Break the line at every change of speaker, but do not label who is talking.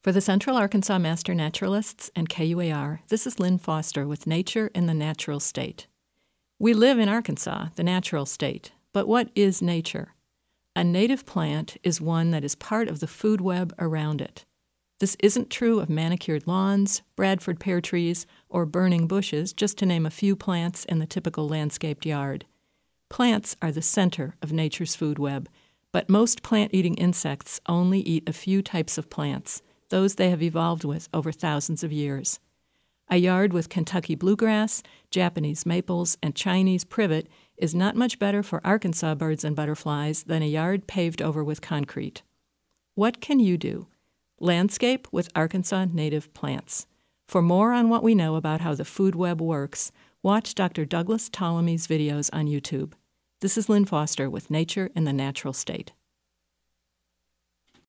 For the Central Arkansas Master Naturalists and KUAR, this is Lynn Foster with Nature in the Natural State. We live in Arkansas, the natural state, but what is nature? A native plant is one that is part of the food web around it. This isn't true of manicured lawns, Bradford pear trees, or burning bushes, just to name a few plants in the typical landscaped yard. Plants are the center of nature's food web, but most plant-eating insects only eat a few types of plants, those they have evolved with over thousands of years. A yard with Kentucky bluegrass, Japanese maples, and Chinese privet is not much better for Arkansas birds and butterflies than a yard paved over with concrete. What can you do? Landscape with Arkansas native plants. For more on what we know about how the food web works, watch Dr. Douglas Ptolemy's videos on YouTube. This is Lynn Foster with Nature in the Natural State.